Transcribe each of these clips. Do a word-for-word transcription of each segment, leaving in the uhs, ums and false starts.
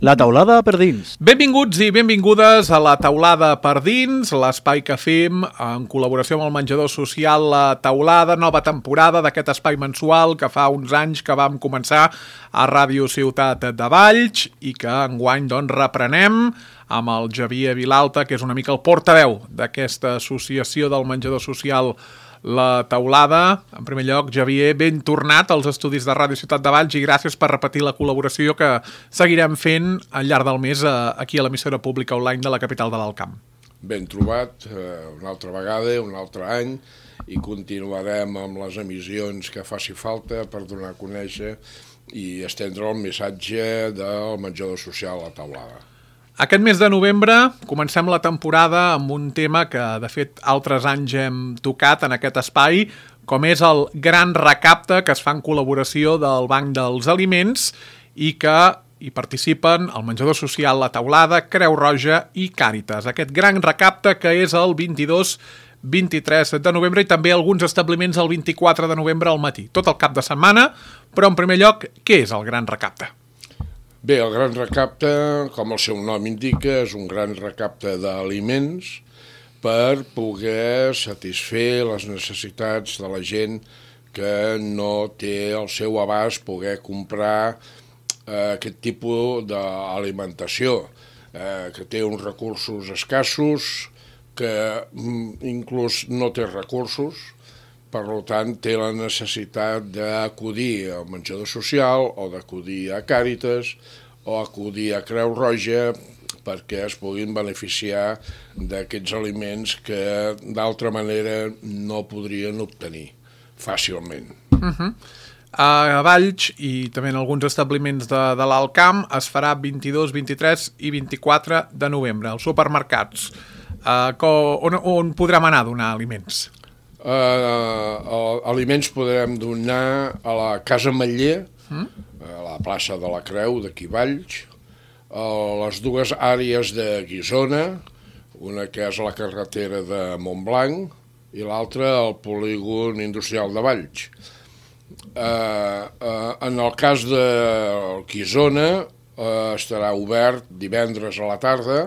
La taulada per dins. Benvinguts i benvingudes a La taulada per dins, l'espai que fem en col·laboració amb el menjador social La Taulada, nova temporada d'aquest espai mensual que fa uns anys que vam començar a Ràdio Ciutat de Valls i que enguany doncs reprenem amb el Xavier Vilalta, que és una mica el portaveu d'aquesta associació del menjador social La Taulada. En primer lloc, Xavier, ben tornat als estudis de Ràdio Ciutat de Valls i gràcies per repetir la col·laboració que seguirem fent al llarg del mes aquí a l'emissora pública online de la capital de l'Alt Camp. Ben trobat, eh, una altra vegada, un altre any, i continuarem amb les emissions que faci falta per donar a conèixer i estendre el missatge del menjador social La Taulada. Aquest mes de novembre comencem la temporada amb un tema que, de fet, altres anys hem tocat en aquest espai, com és el gran recapte que es fa en col·laboració del Banc dels Aliments i que hi participen el menjador social La Taulada, Creu Roja i Càritas. Aquest gran recapte que és el vint-i-dos vint-i-tres de novembre i també alguns establiments el vint-i-quatre de novembre al matí. Tot el cap de setmana, però en primer lloc, què és el gran recapte? Bé, el gran recapte, com el seu nom indica, és un gran recapte d'aliments per poder satisfer les necessitats de la gent que no té el seu abast poder comprar eh, aquest tipus d'alimentació, eh, que té uns recursos escassos, que inclús no té recursos, per tant té la necessitat d'acudir al menjador social o d'acudir a Càritas o acudir a Creu Roja perquè es puguin beneficiar d'aquests aliments que d'altra manera no podrien obtenir fàcilment. Uh-huh. A Valls i també en alguns establiments de, de l'Alt Camp es farà vint-i-dos, vint-i-tres i vint-i-quatre de novembre, als supermercats. Uh, on, on podrem anar a donar aliments? Uh, aliments podrem donar a la Casa Matller, mm? a la plaça de la Creu d'aquí Valls, a les dues àrees de Guissona, una que és a la carretera de Montblanc i l'altra al polígon industrial de Valls. Uh, uh, en el cas de Guissona uh, estarà obert divendres a la tarda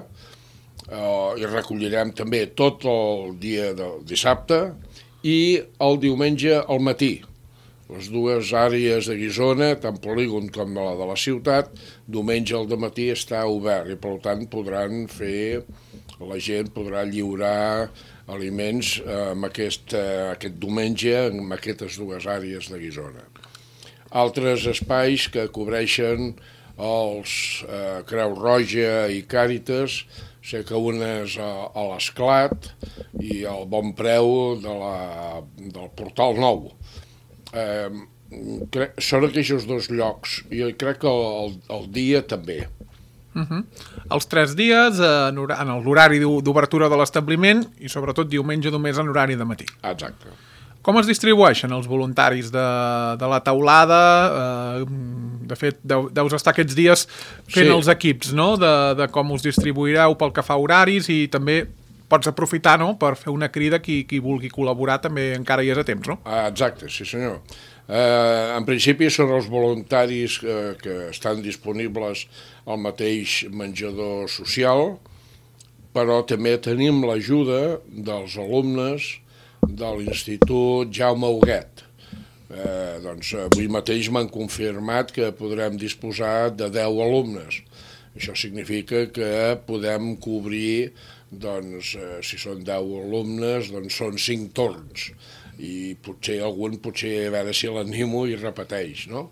uh, i recollirem també tot el dia del dissabte i el diumenge al matí. Les dues àrees de Guissona, tant polígon com la de la ciutat, diumenge al matí està obert i per tant podran fer, la gent podrà lliurar aliments amb aquest, aquest diumenge en aquestes dues àrees de Guissona. Altres espais que cobreixen els eh, Creu Roja i Càritas, sé que una és a, a l'Esclat i al Bon Preu de la, del Portal Nou. Eh, crec, són aquests dos llocs i crec que el, el dia també. Uh-huh. Els tres dies en, en l'horari d'obertura de l'establiment i sobretot diumenge només en horari de matí. Exacte. Com es distribueixen els voluntaris de, de la taulada? Eh, de fet, deu, deus estar aquests dies fent sí. els equips, no? de, de com us distribuireu pel que fa a horaris i també pots aprofitar, no?, per fer una crida qui, qui vulgui col·laborar també encara hi és a temps, no? Ah, exacte, sí senyor. Eh, en principi són els voluntaris eh, que estan disponibles al mateix menjador social, però també tenim l'ajuda dels alumnes de l'Institut Jaume Huguet. Eh, doncs avui mateix m'han confirmat que podrem disposar de deu alumnes. Això significa que podem cobrir, doncs, eh, si són deu alumnes, doncs són cinc torns. I potser algun, potser a veure si l'animo i repeteix, no?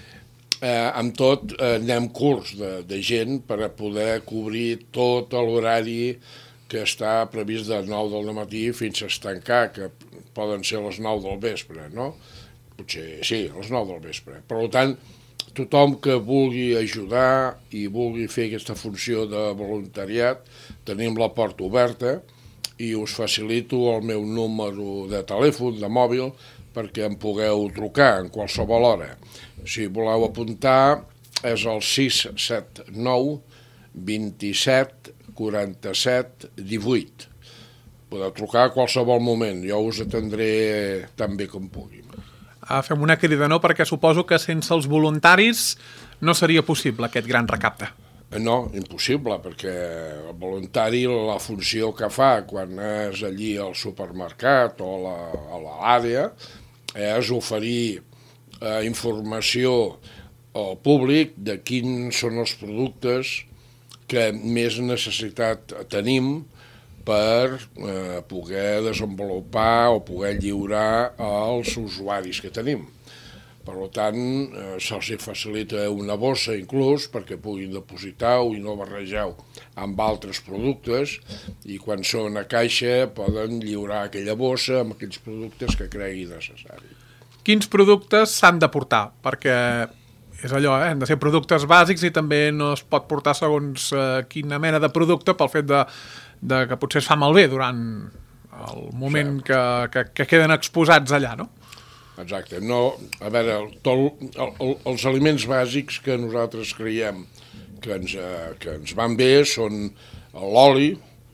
Eh, amb tot, eh, anem curts de, de gent per a poder cobrir tot l'horari que està previst de nou del matí fins a tancar, que poden ser les nou del vespre, no? Potser sí, les nou del vespre. Per tant, tothom que vulgui ajudar i vulgui fer aquesta funció de voluntariat, tenim la porta oberta i us facilito el meu número de telèfon, de mòbil, perquè em pugueu trucar en qualsevol hora. Si voleu apuntar, és el sis set nou vint-i-set quaranta-set divuit. Podeu trucar a qualsevol moment, jo us atendré tan bé com pugui. Ah, fem una crida, no? Perquè suposo que sense els voluntaris no seria possible aquest gran recapte. No, impossible, perquè el voluntari la funció que fa quan és allí al supermercat o la, a l'àrea és oferir eh, informació al públic de quins són els productes que més necessitat tenim per eh, poder desenvolupar o poder lliurar als usuaris que tenim. Per tant, eh, se'ls facilita una bossa inclús perquè puguin depositar-ho i no barrejar-ho amb altres productes i quan són a caixa poden lliurar aquella bossa amb aquells productes que creguin necessari. Quins productes s'han de portar? Perquè és allò, eh? Han de ser productes bàsics i també no es pot portar segons eh, quina mena de producte pel fet de, de que potser es fa malbé durant el moment sí. que, que, que queden exposats allà, no? Exacte. No, a veure, tot, el, el, els aliments bàsics que nosaltres creiem que ens, eh, que ens van bé són l'oli,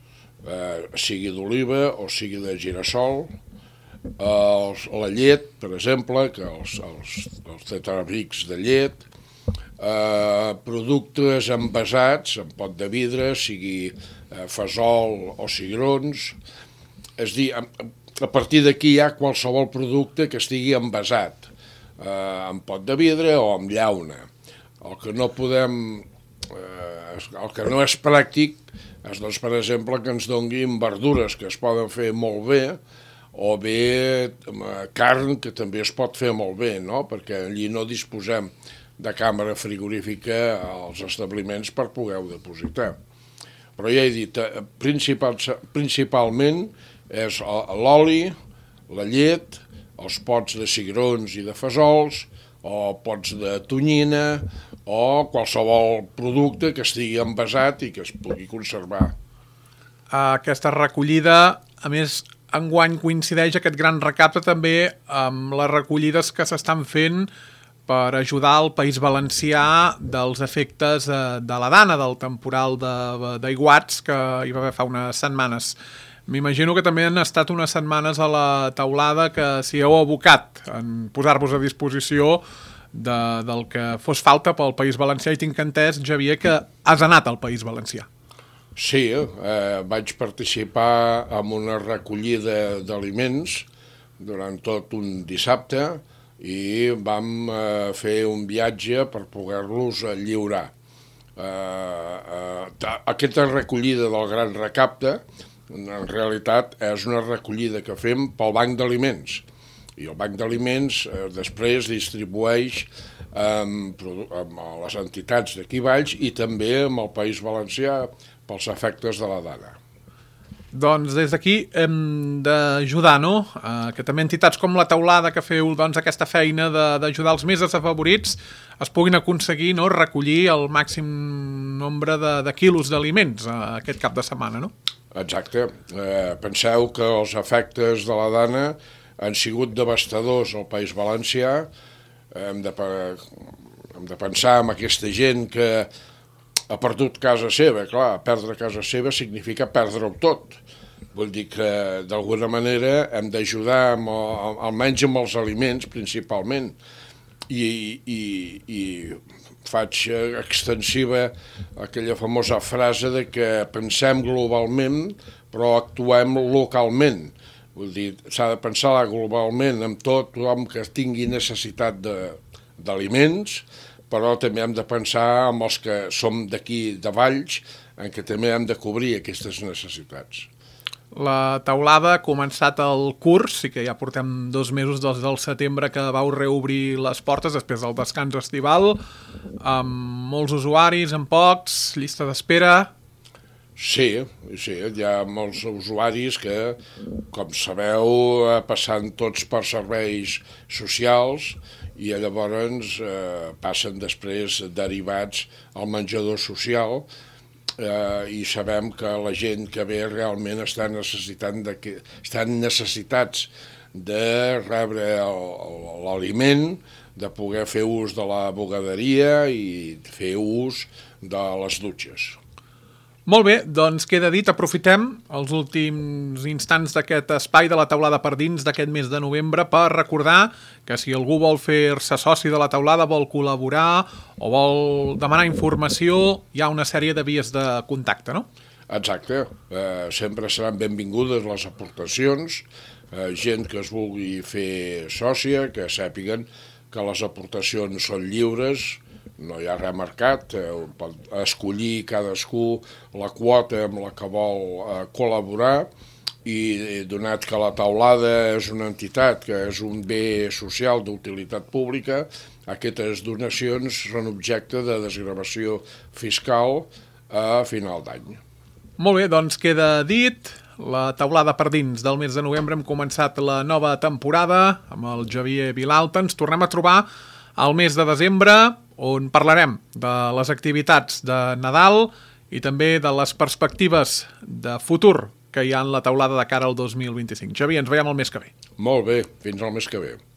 eh, sigui d'oliva o sigui de girassol, els, la llet, per exemple, que els, els, els tetrabrics de llet, eh, productes envasats en pot de vidre, sigui eh, fesol o cigrons, és dir, a partir d'aquí hi ha qualsevol producte que estigui envasat, eh, en pot de vidre o amb llauna. El que no podem, eh, el que no és pràctic és, doncs, per exemple, que ens donguin verdures que es poden fer molt bé, o bé eh, carn que també es pot fer molt bé, no? Perquè allí no disposem de càmera frigorífica als establiments per poder-ho depositar. Però ja he dit, eh, principal, principalment és l'oli, la llet, els pots de cigrons i de fesols, o pots de tonyina, o qualsevol producte que estigui envasat i que es pugui conservar. Aquesta recollida, a més, enguany coincideix aquest gran recapte també amb les recollides que s'estan fent per ajudar el País Valencià dels efectes de la Dana, del temporal d'aiguats que hi va haver fa unes setmanes. M'imagino que també han estat unes setmanes a la taulada que s'hi heu abocat en posar-vos a disposició de, del que fos falta pel País Valencià i tinc entès, Xavier, que has anat al País Valencià. Sí, eh, vaig participar en una recollida d'aliments durant tot un dissabte i vam eh, fer un viatge per poder-los lliurar. Eh, eh, aquesta recollida del Gran Recapte en realitat és una recollida que fem pel Banc d'Aliments i el Banc d'Aliments eh, després distribueix amb, amb les entitats d'aquí Valls i també amb el País Valencià pels efectes de la Dana. Doncs des d'aquí hem d'ajudar, no? Eh, que també entitats com la Taulada que feu doncs, aquesta feina d'ajudar els més desafavorits es puguin aconseguir, no? Recollir el màxim nombre de, de quilos d'aliments eh, aquest cap de setmana, no? Exacte. Eh, penseu que els efectes de la Dana han sigut devastadors al País Valencià. Hem de, hem de pensar en aquesta gent que ha perdut casa seva. Clar, perdre casa seva significa perdre-ho tot. Vull dir que, d'alguna manera, hem d'ajudar almenys amb els aliments, principalment, i, i, i faig extensiva aquella famosa frase de que pensem globalment però actuem localment. Vull dir, s'ha de pensar globalment amb tot tothom que tingui necessitat d'aliments, però també hem de pensar amb els que som d'aquí de Valls, en què també hem de cobrir aquestes necessitats. La Taulada ha començat el curs, sí que ja portem dos mesos des del setembre que vau reobrir les portes després del descans estival, amb molts usuaris, amb pocs, llista d'espera. Sí, sí, hi ha molts usuaris que, com sabeu, passen tots per serveis socials i llavors eh, passen després derivats al menjador social. Uh, i sabem que la gent que ve realment està necessitant de que, estan necessitats de rebre l'aliment, de poder fer ús de la bugaderia i fer ús de les dutxes. Molt bé, doncs queda dit, aprofitem els últims instants d'aquest espai de la taulada per dins d'aquest mes de novembre per recordar que si algú vol fer-se soci de la taulada, vol col·laborar o vol demanar informació, hi ha una sèrie de vies de contacte, no? Exacte, eh, sempre seran benvingudes les aportacions, eh, gent que es vulgui fer sòcia, que sàpiguen que les aportacions són lliures, no hi ha res marcat, eh, pot escollir cadascú la quota amb la que vol eh, col·laborar i donat que la taulada és una entitat que és un bé social d'utilitat pública, aquestes donacions són objecte de desgravació fiscal a final d'any. Molt bé, doncs queda dit. La taulada per dins del mes de novembre hem començat la nova temporada amb el Xavier Vilalta. Ens tornem a trobar al mes de desembre, on parlarem de les activitats de Nadal i també de les perspectives de futur que hi ha en la taulada de cara al dos mil vint-i-cinc. Xavier, ens veiem el mes que ve. Molt bé, fins al mes que ve.